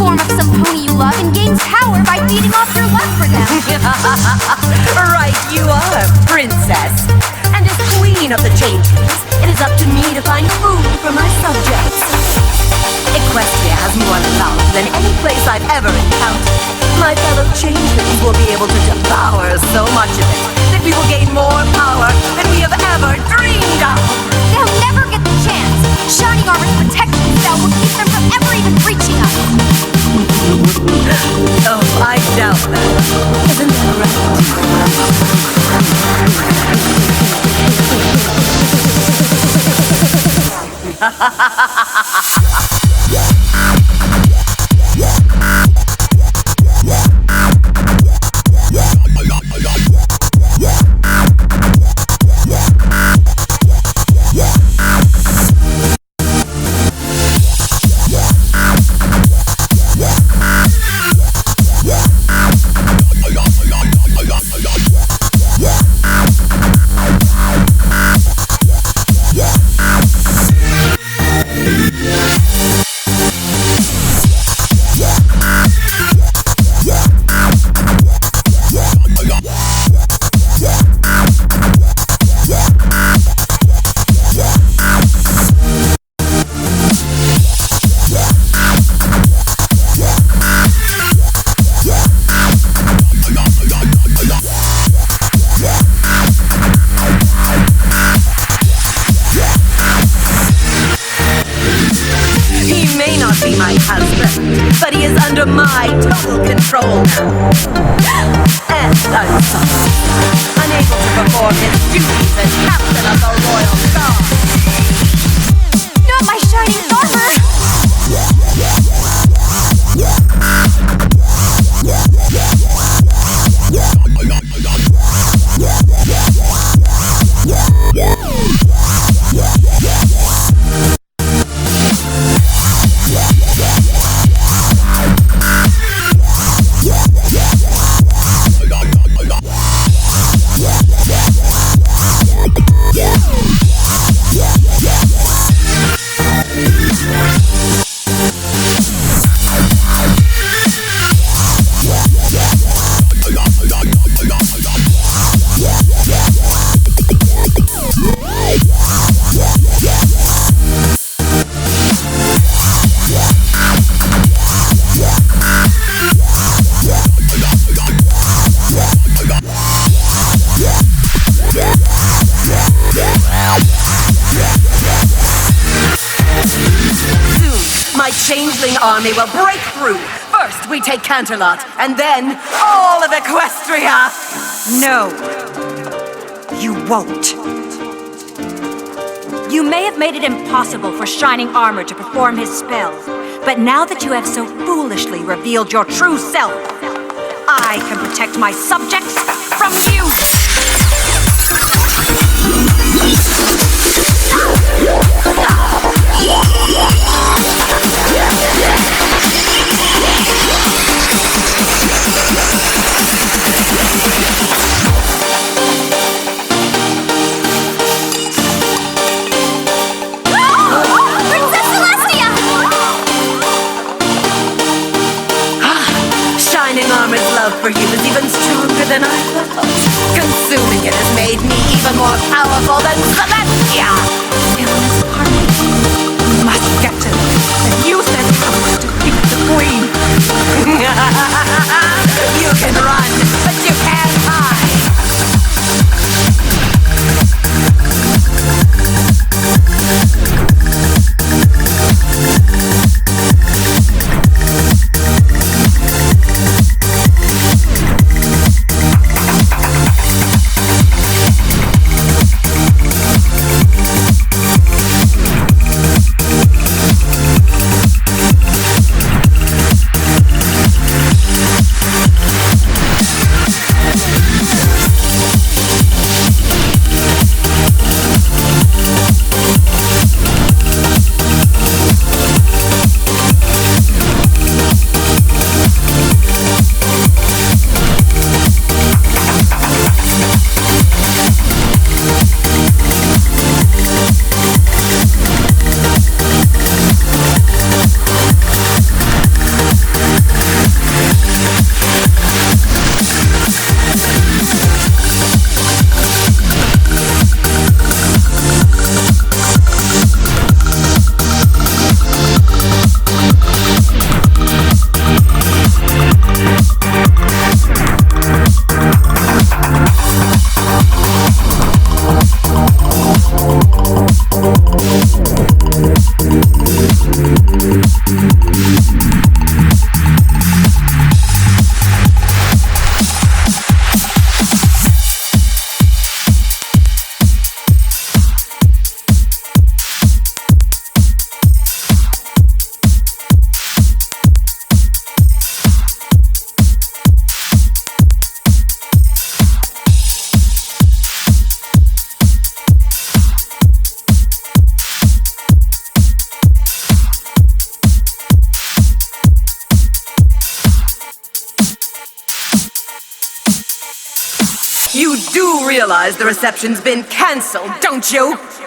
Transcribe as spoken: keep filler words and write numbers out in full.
form of some pony you love and gains power by feeding off your love for them. Right, you are, princess. And as queen of the changelings, it is up to me to find food for my subjects. Equestria has more love than any place I've ever encountered. My fellow changelings will be able to devour so much of it that we will gain more power than we have ever dreamed of. They'll never get the chance. Shining Armor's protective spell will keep them from ever even reaching us. Oh, I doubt that. Isn't that right? But he is under my total control now. And I'm sorry, unable to perform his duties as captain of the Royal Guard. Not my shining armor! Changeling army will break through. First, we take Canterlot, and then all of Equestria. No, you won't. You may have made it impossible for Shining Armor to perform his spell, but now that you have so foolishly revealed your true self, I can protect my subjects from you. For you is even stronger than I thought. Consuming it has made me even more powerful than Celestia. Villainous army. We must get to them and use their powers to defeat the Queen. You can run, but you can't hide. You do realize the reception's been cancelled, don't you?